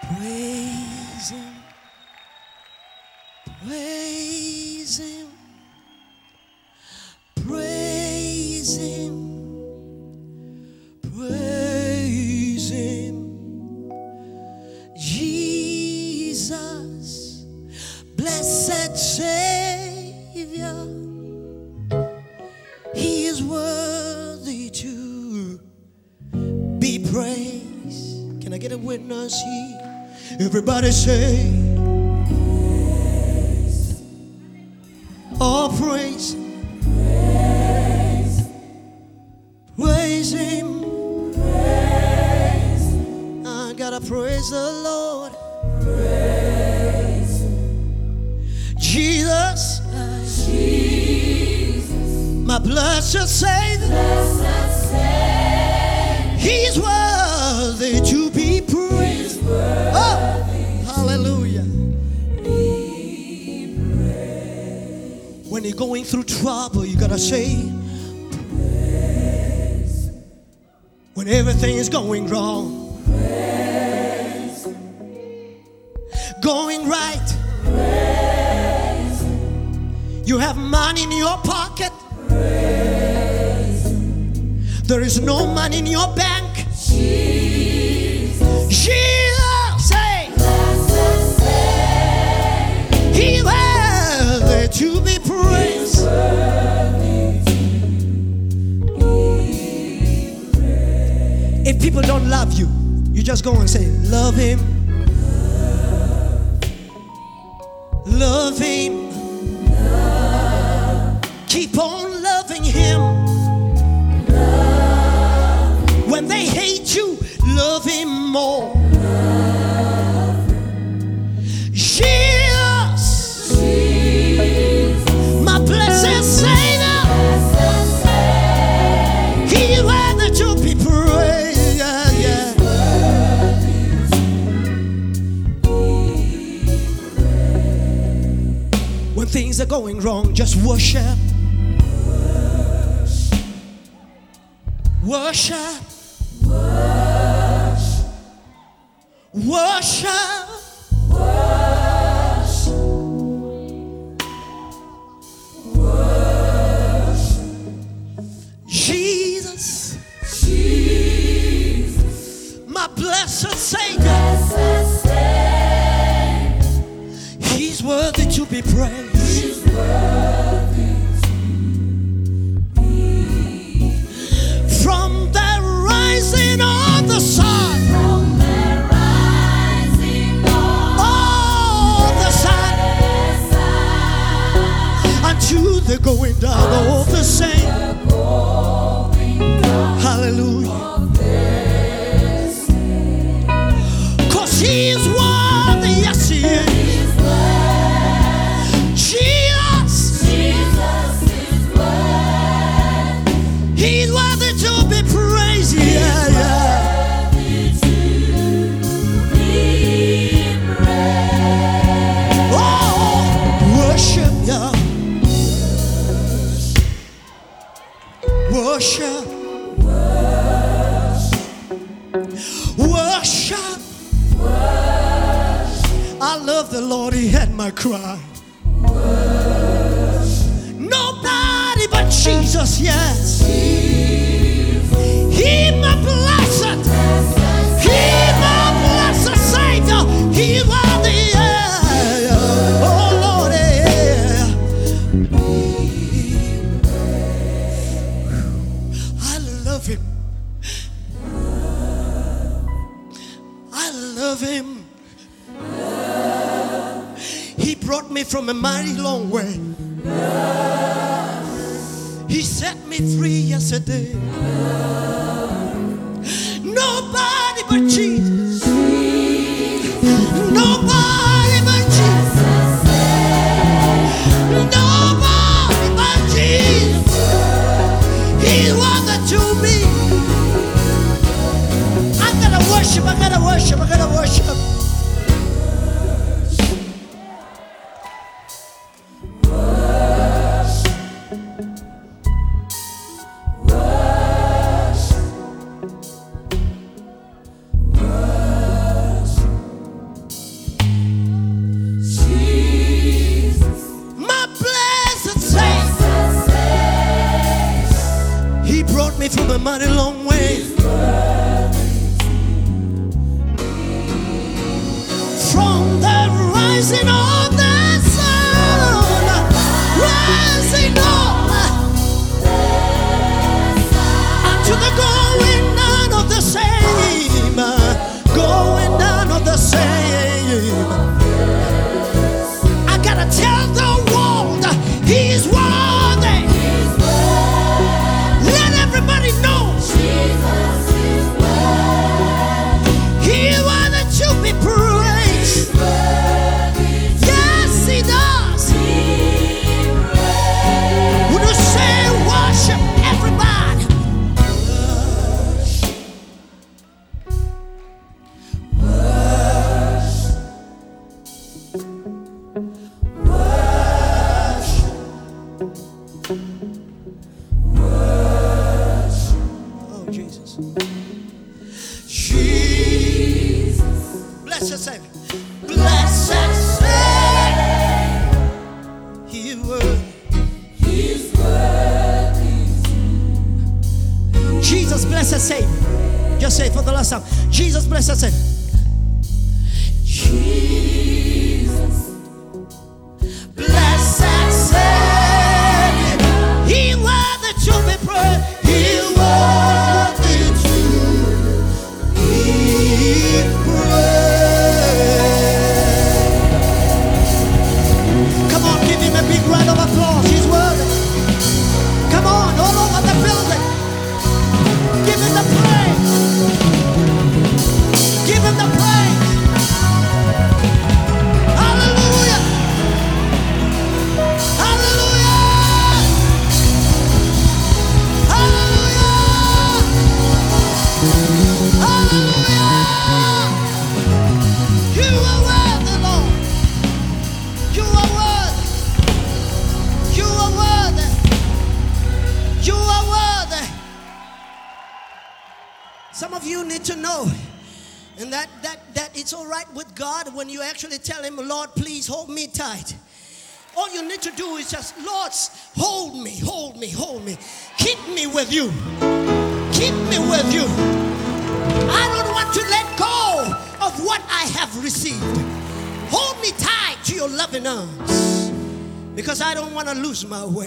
Praise Him, praise Him, praise Him, praise Him. Jesus, blessed Savior, He is worthy to be praised. Can I get a witness here? Everybody say, praise. Oh, praise. Praise. Praise Him. Praise. I gotta praise the Lord. Praise. Jesus. Jesus. My blessed Savior. Blessed Savior. He's worthy to be praised. Oh, hallelujah. When you're going through trouble, you gotta say, praise. When everything is going wrong, praise. Going right, praise. You have money in your pocket, praise. There is no money in your bank. Jesus, say, He worthy to be praised. If people don't love you, you just go and say, love Him, love Him, keep on loving Him. When they hate you, love Him more. Jesus, my blessed Savior, He worthy to be praised. Yeah, yeah. When things are going wrong, just worship. Worship. Worship. Jesus, my blessed Savior, He's worthy to be praised. From the rising of the sun, unto the going down of the same. Hallelujah. 'Cause He is worthy, yes He is. Jesus is worthy. He's worthy to be praised. Yeah, yeah. Oh, worship, yeah. Worship. Worship. I love the Lord, He had my cry. Nobody but Jesus, yes. He my blessed. He my blessed Savior. He worthy, yeah. Oh Lord, yeah. I love Him. I love Him. He brought me from a mighty long way. He set me free yesterday. Nobody but Jesus. Nobody but Jesus. Nobody but Jesus. He wanted to be. I gotta worship, I gotta worship, I gotta worship. mighty long way. From the rising of the sun, rising up unto the going down of the same, going down of the same. I gotta tell the world He's worthy. Let everybody know He worthy to be praised. Yes, He does. Would you say worship, everybody? Oh, Jesus. Jesus. Bless your Savior. Blessed Savior. He worthy. He's worthy. Jesus, blessed Savior. Just say it for the last time. Jesus, blessed Savior. Jesus. Blessed Savior. He worthy to be praised. He worthy to be praised. Come on, give Him a big round of applause. He's worthy. Come on, all over the building. Give Him the praise. Give Him the praise. Hallelujah. Hallelujah. Hallelujah. Hallelujah. You are worthy, Lord. You are worthy. You are worthy. You are worthy. Some of you need to know, and that it's all right with God when you actually tell Him, Lord, please hold me tight. All you need to do is just, Lord, hold me, hold me, hold me. Keep me with you. Keep me with you. I don't want to let go of what I have received. Hold me tight to your loving arms, because I don't want to lose my way.